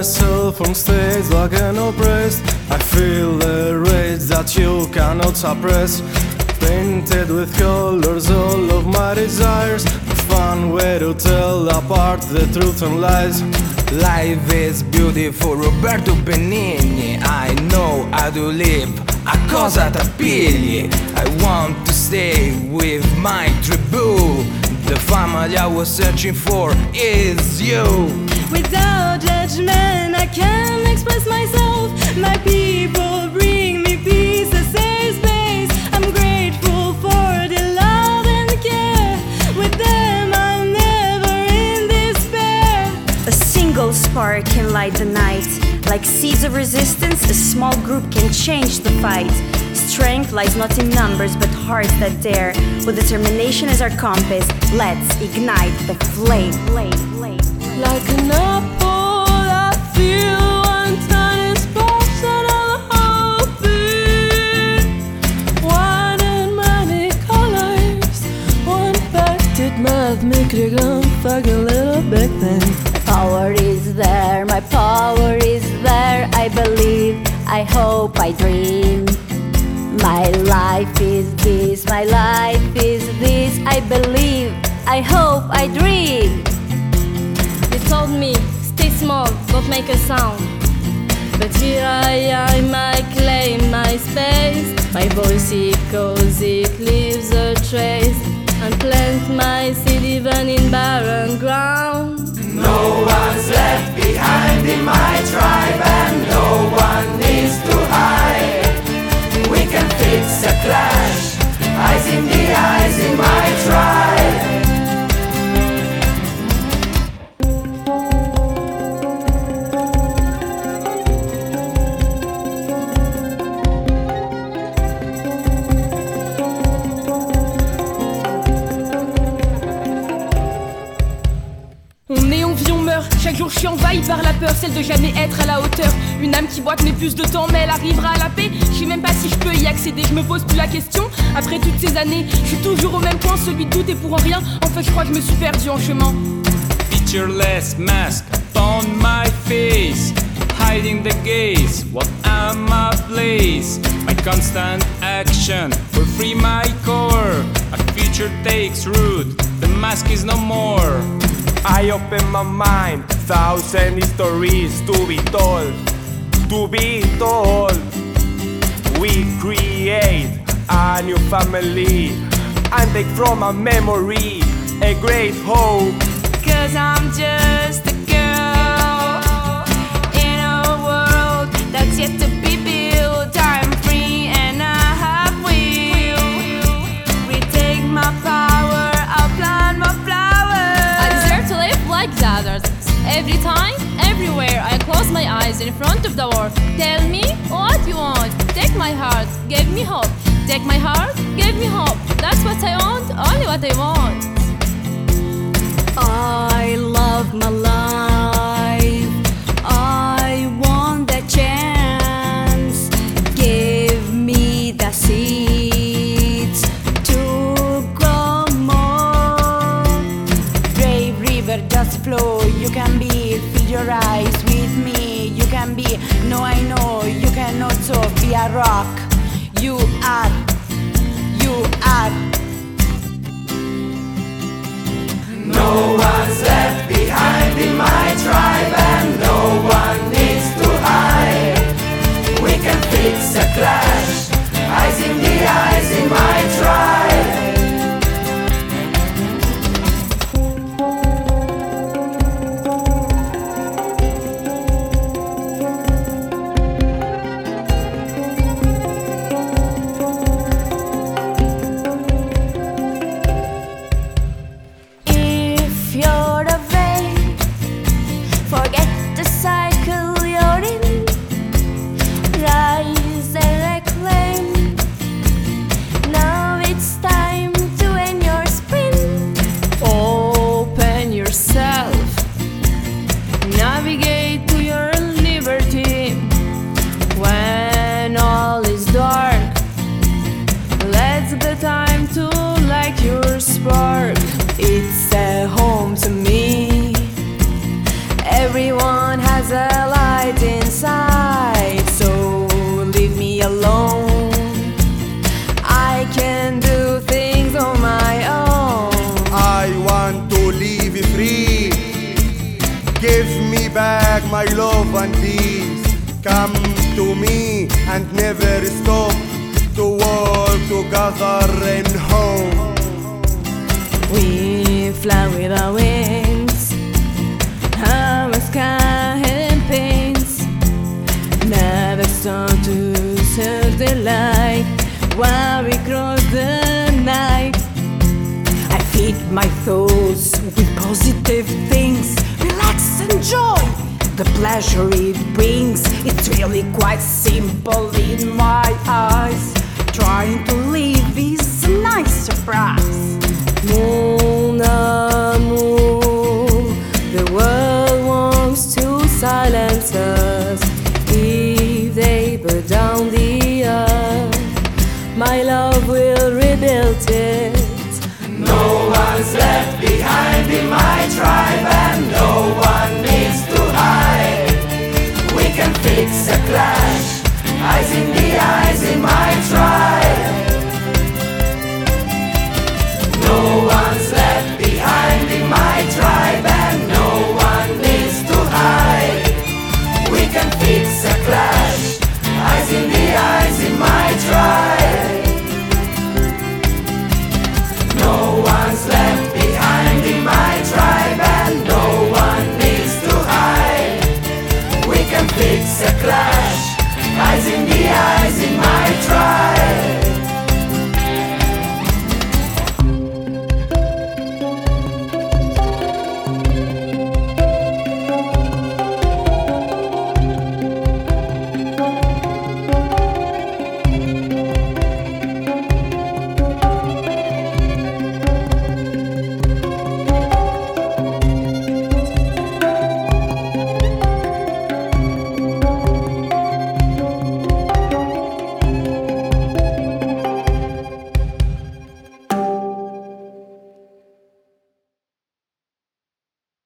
myself on stage like an oppressed. I feel the rage that you cannot suppress. Painted with colors all of my desires. A fun way to tell apart the truth and lies. Life is beautiful, Roberto Benigni. I know how to live, a cosa t'appigli. I want to stay with my tribu. The family I was searching for is you. Without judgment I can express myself. My people bring me peace, a safe space. I'm grateful for the love and care. With them I'm never in despair. A single spark can light the night. Like seeds of resistance, a small group can change the fight. Strength lies not in numbers but hearts that dare. With determination as our compass, let's ignite the flame. Like an apple I feel one tiny spark and I'm happy. One in many colors, one packed math make the ground fucking little big thing. Power is there, my power is there. I believe, I hope, I dream. My life is this, my life is this. I believe, I hope, I dream. They told me, stay small, don't make a sound. But here I am, I claim my space. My voice echoes, it leaves a trace. And plant my seed even in barren ground. No one's left behind in my tribe, and no one needs to hide. We can fix a clash, eyes in the eyes in my tribe. On est, on vit, on meurt. Chaque jour je suis envahi par la peur, celle de jamais être à la hauteur. Une âme qui boite met plus de temps, mais elle arrivera à la paix. Je sais même pas si je peux y accéder, je me pose plus la question. Après toutes ces années, je suis toujours au même point, celui de douter pour rien. En fait je crois que je me suis perdu en chemin. Featureless mask upon my face, hiding the gaze, what am I place? My constant action will free my core. A future takes root, the mask is no more. I open my mind, thousand stories to be told, to be told. We create a new family and take from a memory a great hope. 'Cause I'm just a girl in a world that's yet to be built. I'm free and I have will. Retake my power, I'll plant my flowers. I deserve to live like the others. Every time, everywhere, I close my eyes in front of the world. Tell me what you want. Take my heart, give me hope. Take my heart, give me hope. That's what I want, only what I want. I love my life. I want the chance. Give me the seeds to grow more. Brave river, just flow. You can be, fill your eyes with me. You can be, no I know. You can also be a rock. You are. No one's left behind in my tribe, and no one needs to hide. We can fix a clash, eyes in the eyes in my tribe. Navigate to your liberty when all is dark. Let's the time to light your spark. It's a home to me. Everyone has a life. give me back my love and peace. Come to me and never stop to walk together in home. We fly with our wings, our sky and pains. Never stop to serve the light while we cross the night. I feed my thoughts with positive things. Relax, enjoy the pleasure it brings. It's really quite simple in my eyes. Trying to live is a nice surprise. Moon